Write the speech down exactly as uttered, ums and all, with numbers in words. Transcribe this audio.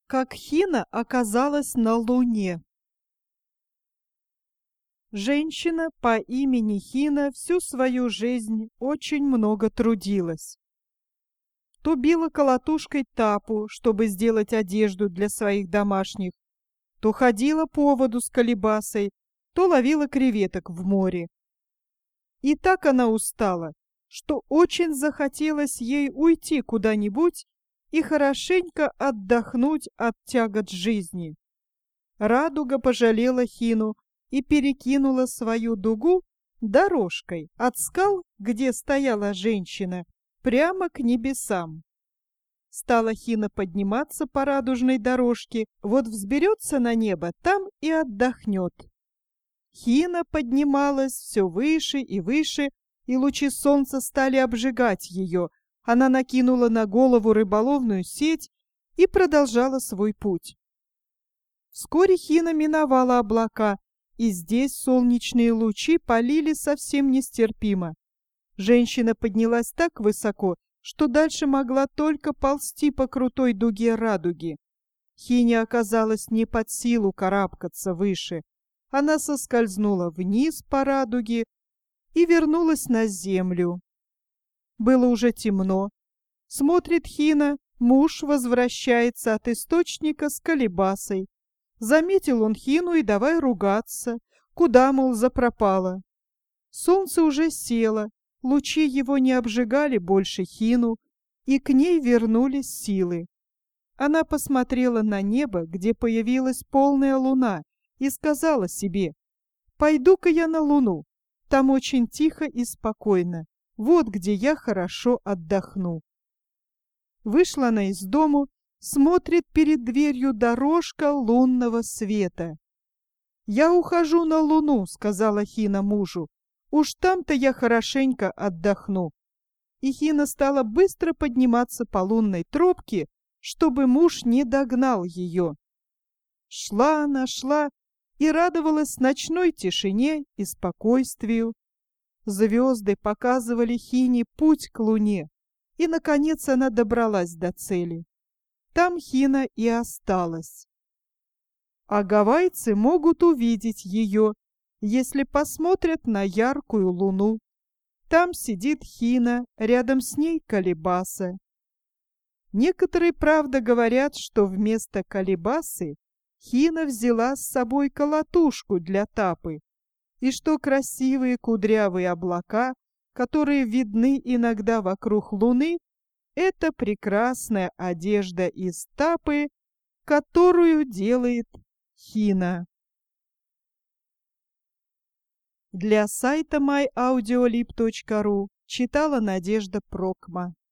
Как Хина оказалась на Луне. Женщина по имени Хина всю свою жизнь очень много трудилась. То била колотушкой тапу, чтобы сделать одежду для своих домашних, то ходила по воду с колебасой, то ловила креветок в море. И так она устала, что очень захотелось ей уйти куда-нибудь и хорошенько отдохнуть от тягот жизни. Радуга пожалела Хину и перекинула свою дугу дорожкой от скал, где стояла женщина, прямо к небесам. Стала Хина подниматься по радужной дорожке, вот взберется на небо, там и отдохнет. Хина поднималась все выше и выше, и лучи солнца стали обжигать ее. Она накинула на голову рыболовную сеть и продолжала свой путь. Вскоре Хина миновала облака, и здесь солнечные лучи палили совсем нестерпимо. Женщина поднялась так высоко, что дальше могла только ползти по крутой дуге радуги. Хине оказалось не под силу карабкаться выше. Она соскользнула вниз по радуге и вернулась на землю. Было уже темно. Смотрит Хина, муж возвращается от источника с колебасой. Заметил он Хину и давай ругаться. Куда, мол, запропала? Солнце уже село, лучи его не обжигали больше Хину, и к ней вернулись силы. Она посмотрела на небо, где появилась полная луна, и сказала себе: «Пойду-ка я на луну, там очень тихо и спокойно. Вот где я хорошо отдохну». Вышла она из дому, смотрит перед дверью дорожка лунного света. «Я ухожу на луну», — сказала Хина мужу. «Уж там-то я хорошенько отдохну». И Хина стала быстро подниматься по лунной тропке, чтобы муж не догнал ее. Шла она, шла и радовалась ночной тишине и спокойствию. Звезды показывали Хине путь к луне, и, наконец, она добралась до цели. Там Хина и осталась. А гавайцы могут увидеть ее, если посмотрят на яркую луну. Там сидит Хина, рядом с ней колебаса. Некоторые, правда, говорят, что вместо колебасы Хина взяла с собой колотушку для тапы, и что красивые кудрявые облака, которые видны иногда вокруг луны, это прекрасная одежда из тапы, которую делает Хина. Для сайта май аудиолиб точка ру читала Надежда Прокма.